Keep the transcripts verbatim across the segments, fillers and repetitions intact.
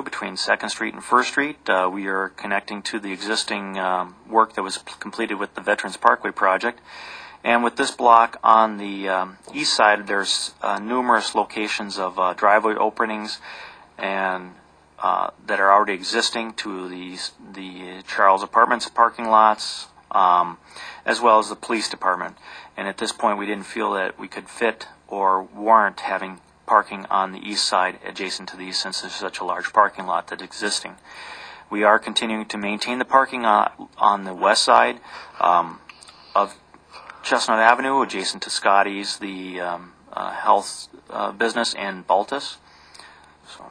Avenue between second Street and first Street. Uh, we are connecting to the existing um, work that was p- completed with the Veterans Parkway project. And with this block on the um, east side, there's uh, numerous locations of uh, driveway openings and uh, that are already existing to the, the Charles Apartments parking lots, um, as well as the police department. And at this point, we didn't feel that we could fit or warrant having parking on the east side adjacent to these, since there's such a large parking lot that's existing. We are continuing to maintain the parking on, on the west side um, of Chestnut Avenue, adjacent to Scotty's, the um, uh, health uh, business, and Baltus. So.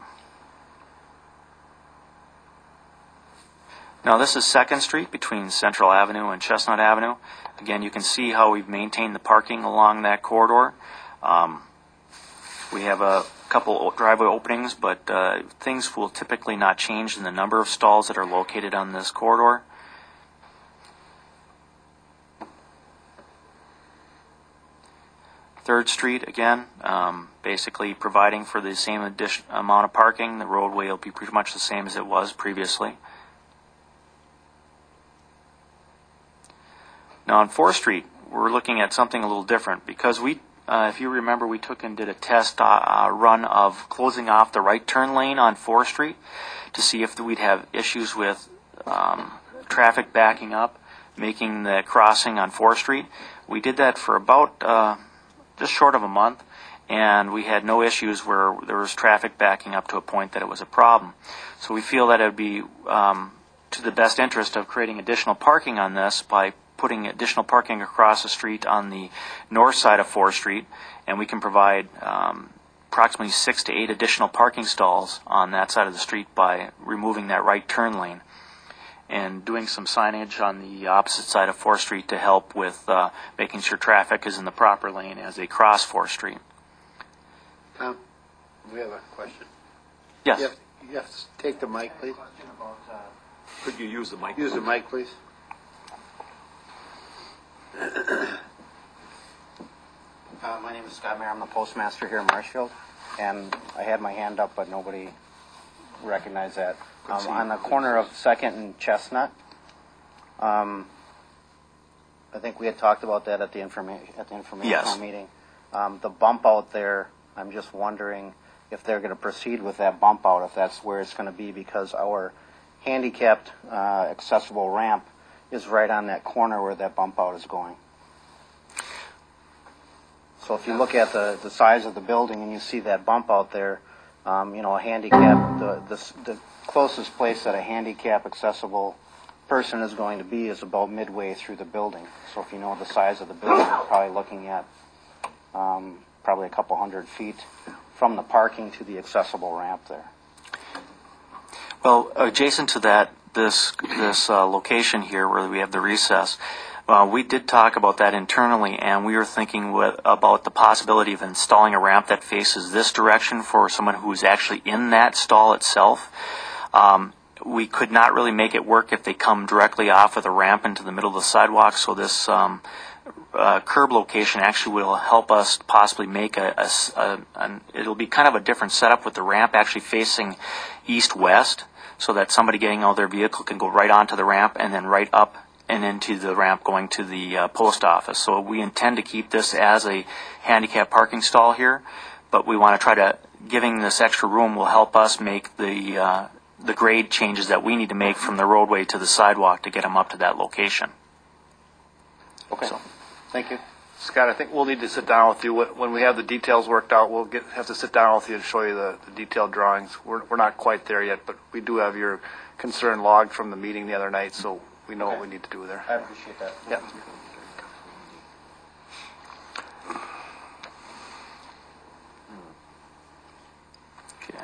Now this is second Street between Central Avenue and Chestnut Avenue. Again, you can see how we've maintained the parking along that corridor. Um, we have a couple driveway openings, but uh, things will typically not change in the number of stalls that are located on this corridor. Third Street, again, um, basically providing for the same addition, amount of parking. The roadway will be pretty much the same as it was previously. Now on fourth Street, we're looking at something a little different because we, uh, if you remember, we took and did a test uh, uh, run of closing off the right turn lane on fourth Street to see if we'd have issues with um, traffic backing up, making the crossing on fourth Street. We did that for about uh, just short of a month, and we had no issues where there was traffic backing up to a point that it was a problem. So we feel that it would be um, to the best interest of creating additional parking on this by putting additional parking across the street on the north side of fourth Street, and we can provide um, approximately six to eight additional parking stalls on that side of the street by removing that right turn lane and doing some signage on the opposite side of fourth Street to help with uh, making sure traffic is in the proper lane as they cross fourth Street. Tom, we have a question. Yes. You have, you have to take the mic, please. Could you use the mic? Use the mic, please. Uh, my name is Scott Mayer. I'm the postmaster here in Marshfield, and I had my hand up, but nobody recognized that. Um, on the corner of second and Chestnut, um, I think we had talked about that at the information at the informational Yes. meeting. Um, the bump out there, I'm just wondering if they're going to proceed with that bump out, if that's where it's going to be, because our handicapped uh, accessible ramp is right on that corner where that bump out is going. So if you look at the, the size of the building and you see that bump out there, um, you know, a handicap, the, the, the closest place that a handicap accessible person is going to be is about midway through the building. So if you know the size of the building, you're probably looking at um, probably a couple hundred feet from the parking to the accessible ramp there. Well, adjacent to that, this this uh, location here where we have the recess, uh, we did talk about that internally, and we were thinking with, about the possibility of installing a ramp that faces this direction for someone who's actually in that stall itself. Um, we could not really make it work if they come directly off of the ramp into the middle of the sidewalk, so this um, uh, curb location actually will help us possibly make a, a, a an, it'll be kind of a different setup with the ramp actually facing east-west, so that somebody getting out of their vehicle can go right onto the ramp and then right up and into the ramp going to the uh, post office. So we intend to keep this as a handicap parking stall here, but we want to try to, giving this extra room will help us make the uh, the grade changes that we need to make from the roadway to the sidewalk to get them up to that location. Okay. So. Thank you. Scott, I think we'll need to sit down with you when we have the details worked out. We'll get, have to sit down with you and show you the, the detailed drawings. We're, we're not quite there yet, but we do have your concern logged from the meeting the other night, so we know Okay. what we need to do there. I appreciate that. Yeah. Okay.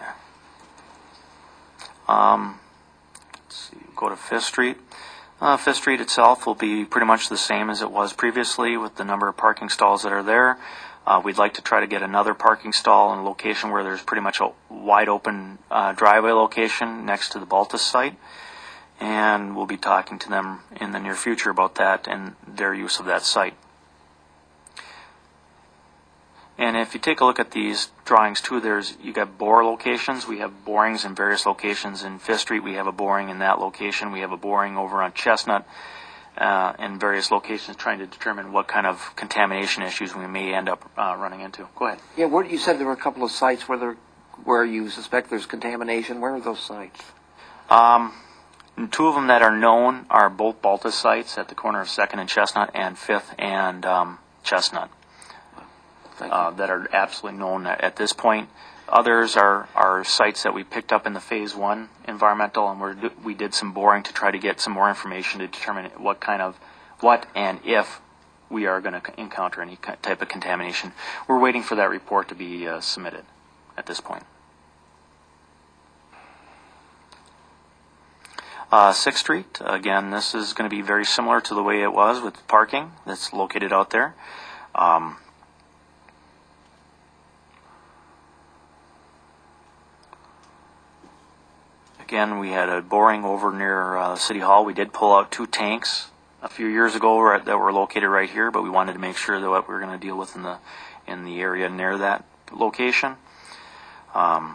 Um, let's see. Go to Fifth Street. Uh, Fifth Street itself will be pretty much the same as it was previously with the number of parking stalls that are there. Uh, we'd like to try to get another parking stall in a location where there's pretty much a wide open uh, driveway location next to the Baltus site. And we'll be talking to them in the near future about that and their use of that site. And if you take a look at these drawings too, there's you got bore locations. We have borings in various locations. In Fifth Street, we have a boring in that location. We have a boring over on Chestnut uh, in various locations, trying to determine what kind of contamination issues we may end up uh, running into. Go ahead. Yeah, where, you said there were a couple of sites where there, where you suspect there's contamination. Where are those sites? Um, and two of them that are known are both Baltus sites at the corner of Second and Chestnut, and Fifth and um, Chestnut. Uh, that are absolutely known at, at this point. Others are, are sites that we picked up in the Phase One environmental, and we're, we did some boring to try to get some more information to determine what kind of, what and if we are going to encounter any type of contamination. We're waiting for that report to be uh, submitted at this point. Uh, Sixth Street, again, this is going to be very similar to the way it was with parking that's located out there. Um, Again, we had a boring over near uh, City Hall. We did pull out two tanks a few years ago right, that were located right here, but we wanted to make sure that what we were going to deal with in the in the area near that location. Um,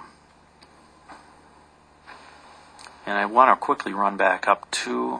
and I want to quickly run back up to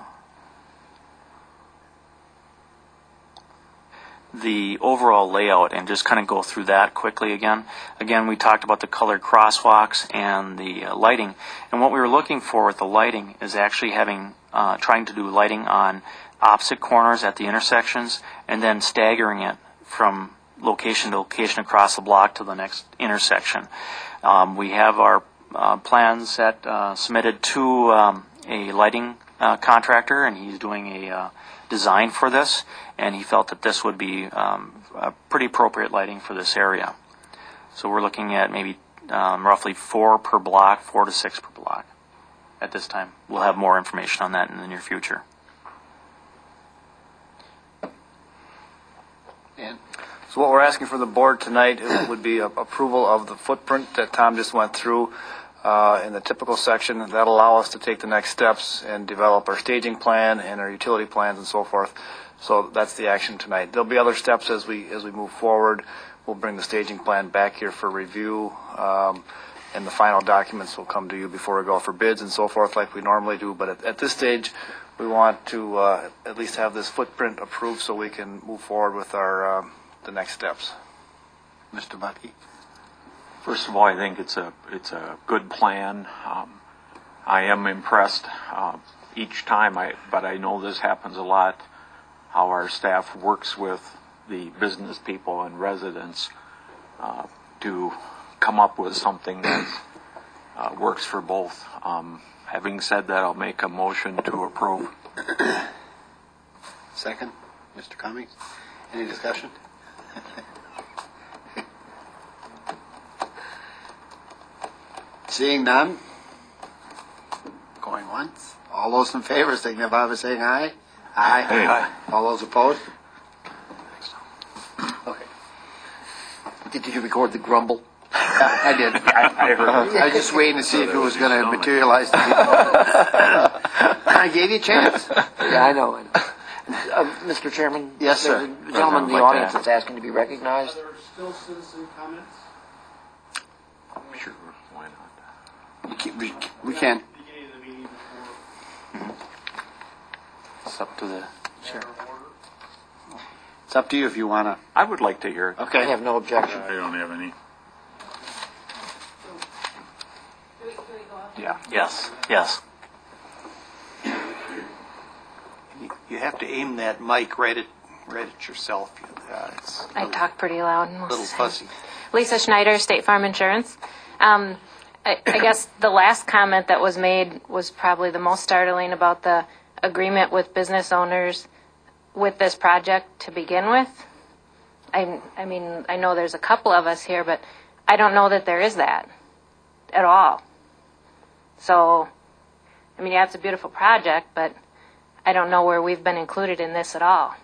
the overall layout and just kind of go through that quickly again. Again, we talked about the colored crosswalks and the uh, lighting. And what we were looking for with the lighting is actually having, uh, trying to do lighting on opposite corners at the intersections and then staggering it from location to location across the block to the next intersection. Um, we have our uh, plans set, uh, submitted to um, a lighting uh, contractor, and he's doing a uh, design for this, and he felt that this would be um, a pretty appropriate lighting for this area. So we're looking at maybe um, roughly four per block, four to six per block at this time. We'll have more information on that in the near future. And So what we're asking for the board tonight is, would be a, approval of the footprint that Tom just went through uh, in the typical section. That'll allow us to take the next steps and develop our staging plan and our utility plans and so forth. So that's the action tonight. There'll be other steps as we as we move forward. We'll bring the staging plan back here for review, um, and the final documents will come to you before we go for bids and so forth like we normally do. But at, at this stage, we want to uh, at least have this footprint approved so we can move forward with our um, the next steps. Mister Bucky? First of all, I think it's a it's a good plan. Um, I am impressed uh, each time, I but I know this happens a lot, how our staff works with the business people and residents uh, to come up with something that uh, works for both. Um, having said that, I'll make a motion to approve. Second, Mister Cummings? Any discussion? Seeing none? Going once? All those in favor signify by saying aye. Aye. Aye. All those opposed? Okay. Did you record the grumble? I did. I heard I was just waiting to see if it was going to materialize. To I gave you a chance. Yeah, I know. I know. Uh, Mister Chairman? Yes, sir. There's a gentleman in the I'd like to audience ask. that's asking to be recognized. Are there still citizen comments? Sure, why not? We can. We, we can. Beginning of the meeting before It's up to the chair order. It's up to you if you want to. I would like to hear it. Okay. I have no objection. I don't have any. yeah yes yes. You have to aim that mic right at right at yourself. Uh, it's I talk pretty loud. a Most little of the time. fussy. Lisa Schneider, State Farm Insurance. Um, I, I guess the last comment that was made was probably the most startling about the agreement with business owners with this project to begin with. I, I mean, I know there's a couple of us here, but I don't know that there is that at all. So, I mean, yeah, it's a beautiful project, but I don't know where we've been included in this at all.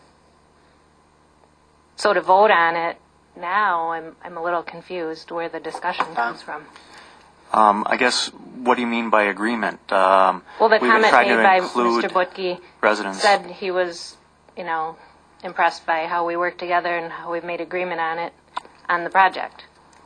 So to vote on it now, I'm I'm a little confused where the discussion comes from. Um, I guess, what do you mean by agreement? Um, Well, the we've comment tried to made by include Mister Butke residents. said he was, you know, impressed by how we work together and how we've made agreement on it. on the project.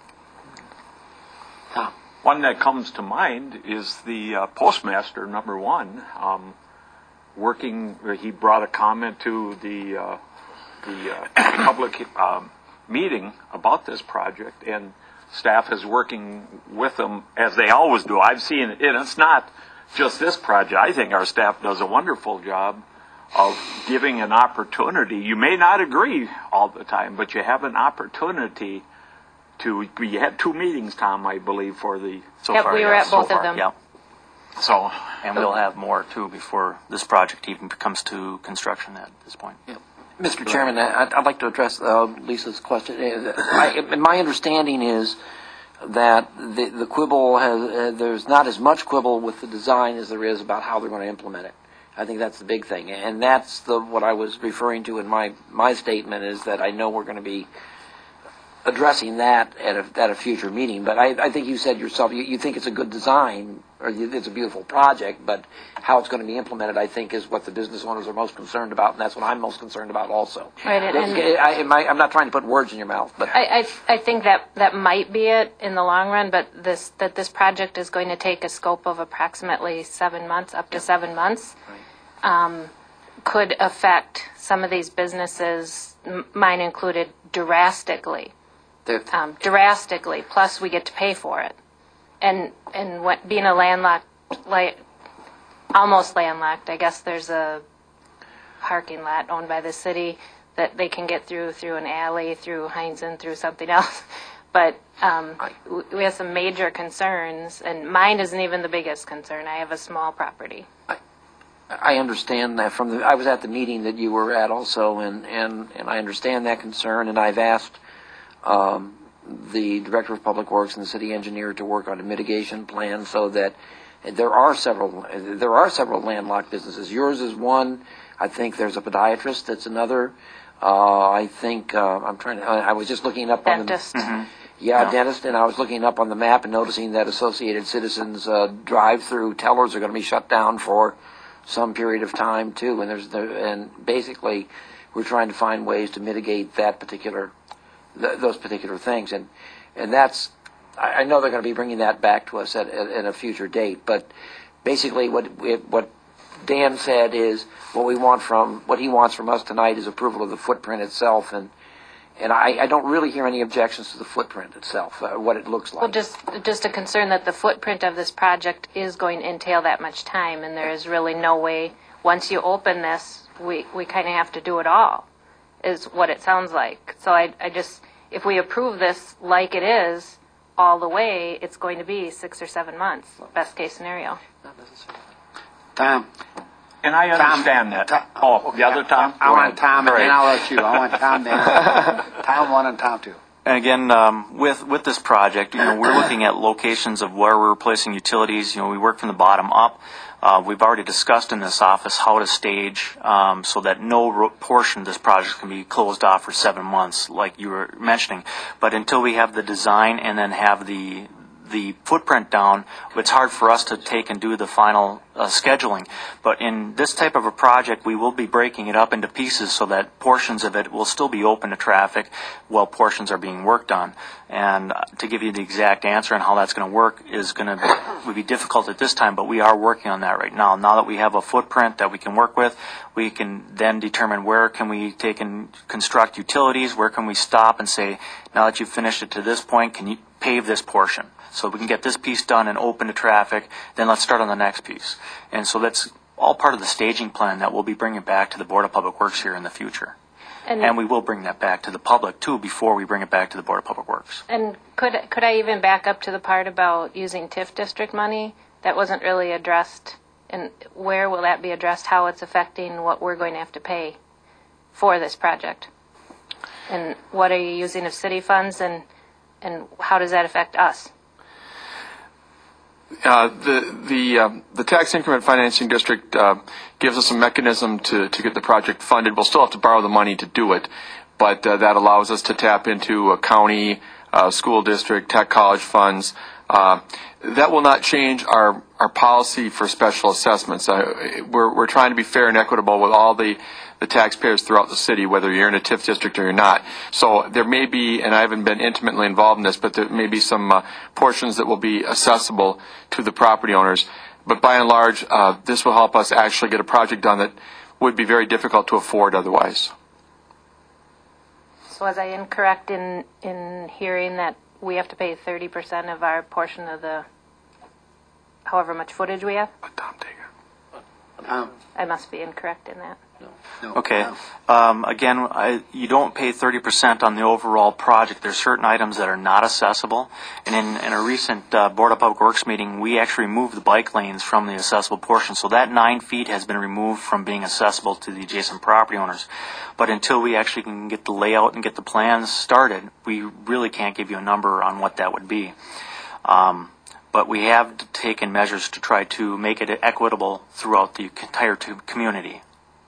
One that comes to mind is the uh, postmaster, number one, um, working, he brought a comment to the, uh, the uh, public um, meeting about this project, and staff is working with them as they always do. I've seen it, and it's not just this project. I think our staff does a wonderful job of giving an opportunity. You may not agree all the time, but you have an opportunity to, we had two meetings, Tom, I believe, for the, So Yep, far, we were yes, at so both of far, them. Yeah. so, And we'll have more, too, before this project even comes to construction at this point. Mister Chairman, I'd, I'd like to address uh, Lisa's question. Uh, I, my understanding is that the, the quibble has, uh, there's not as much quibble with the design as there is about how they're going to implement it. I think that's the big thing. And that's the what I was referring to in my, my statement, is that I know we're going to be addressing that at a, at a future meeting. But I, I think you said yourself, you, you think it's a good design, or you, it's a beautiful project, but how it's going to be implemented, I think, is what the business owners are most concerned about, and that's what I'm most concerned about also. Right, and- I, I, I, I'm not trying to put words in your mouth, but I, I, I think that that might be it in the long run, but this that this project is going to take a scope of approximately seven months, up to seven months, um, could affect some of these businesses, m- mine included, drastically. they're- um, drastically. Plus, we get to pay for it, and and what being a landlocked, like almost landlocked. I guess there's a parking lot owned by the city that they can get through through an alley, through Heinzen, through something else. But um, w- we have some major concerns, and mine isn't even the biggest concern. I have a small property. I understand that from the, I was at the meeting that you were at also, and, and, and I understand that concern, and I've asked um, the Director of Public Works and the city engineer to work on a mitigation plan so that there are several, there are several landlocked businesses. Yours is one. I think there's a podiatrist that's another. Uh, I think, uh, I'm trying to, I was just looking up Dentist. on the... Yeah, dentist, and I was looking up on the map and noticing that Associated Citizens uh, drive-through tellers are going to be shut down for some period of time too, and there's the, and basically we're trying to find ways to mitigate that particular th- those particular things, and and that's I, I know they're going to be bringing that back to us at, at, at a future date, but basically what we, what Dan said is what we want from what he wants from us tonight is approval of the footprint itself, and and I, I don't really hear any objections to the footprint itself, uh, what it looks like. Well, just just a concern that the footprint of this project is going to entail that much time, and there is really no way, once you open this, we, we kind of have to do it all, is what it sounds like. So I, I just, if we approve this like it is, all the way, it's going to be six or seven months, best case scenario. Not necessarily. Tom. and I understand that. Tom- Oh, the other Tom? I Go want ahead. Tom, and All then right. I'll let you. I want Tom then. Tom one and Tom two. And again, um, with with this project, you know, we're looking at locations of where we're replacing utilities. You know, we work from the bottom up. Uh, we've already discussed in this office how to stage um, so that no ro- portion of this project can be closed off for seven months, like you were mentioning. But until we have the design and then have the the footprint down, it's hard for us to take and do the final uh, scheduling. But in this type of a project, we will be breaking it up into pieces so that portions of it will still be open to traffic while portions are being worked on. And uh, to give you the exact answer on how that's going to work is going to would be difficult at this time, but we are working on that right now. Now that we have a footprint that we can work with, we can then determine where can we take and construct utilities, where can we stop and say, now that you've finished it to this point, can you pave this portion? So we can get this piece done and open to traffic, then let's start on the next piece. And so that's all part of the staging plan that we'll be bringing back to the Board of Public Works here in the future. And, And we will bring that back to the public, too, before we bring it back to the Board of Public Works. and could could I even back up to the part about using T I F district money? That wasn't really addressed. And where will that be addressed? How it's affecting what we're going to have to pay for this project? And what are you using of city funds, and and how does that affect us? Uh, the the um, the tax increment financing district uh, gives us a mechanism to, to get the project funded. We'll still have to borrow the money to do it, but uh, that allows us to tap into a county, uh, school district, tech college funds, Uh, that will not change our, our policy for special assessments. Uh, we're, we're trying to be fair and equitable with all the, the taxpayers throughout the city, whether you're in a T I F district or you're not. So there may be, and I haven't been intimately involved in this, but there may be some uh, portions that will be accessible to the property owners. But by and large, uh, this will help us actually get a project done that would be very difficult to afford otherwise. So was I incorrect in, in hearing that we have to pay thirty percent of our portion of the, however much footage we have? Tom, take it. Um, I must be incorrect in that. no, Okay. no. Um, again, I, you don't pay thirty percent on the overall project. There's certain items that are not accessible. And in, in a recent uh, Board of Public Works meeting, we actually removed the bike lanes from the accessible portion. So that nine feet has been removed from being accessible to the adjacent property owners. But until we actually can get the layout and get the plans started, we really can't give you a number on what that would be. Um, but we have taken measures to try to make it equitable throughout the entire t- community.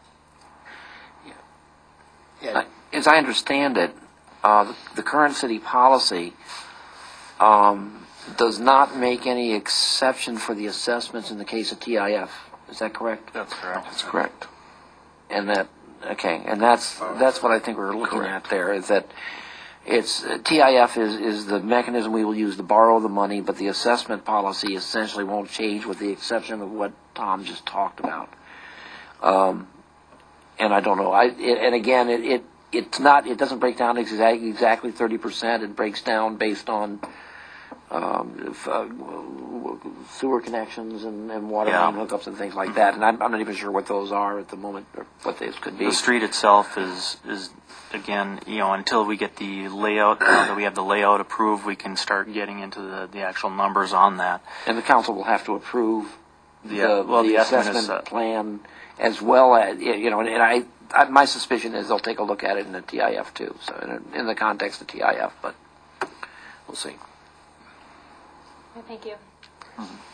Yeah. As I understand it, uh, the, the current city policy um, does not make any exception for the assessments in the case of T I F. Is that correct? That's correct. That's correct. And that, okay, and that's that's what I think we're looking at there, is that it's uh, T I F is, is the mechanism we will use to borrow the money, but the assessment policy essentially won't change with the exception of what Tom just talked about. Um, and I don't know. I it, and again, it, it it's not. It doesn't break down exactly exactly thirty percent. It breaks down based on um, if, uh, sewer connections and, and water Yeah. main hookups and things like that. And I'm, I'm not even sure what those are at the moment, or what those could be. The street itself is, is again, you know, until we get the layout, uh, that we have the layout approved, we can start getting into the, the actual numbers on that. And the council will have to approve the, Yeah, well, the the estimate is, assessment uh, plan, as well as, you know, and, and I, I, my suspicion is they'll take a look at it in the T I F too, so in, in the context of T I F, but we'll see. Thank you. Mm-hmm.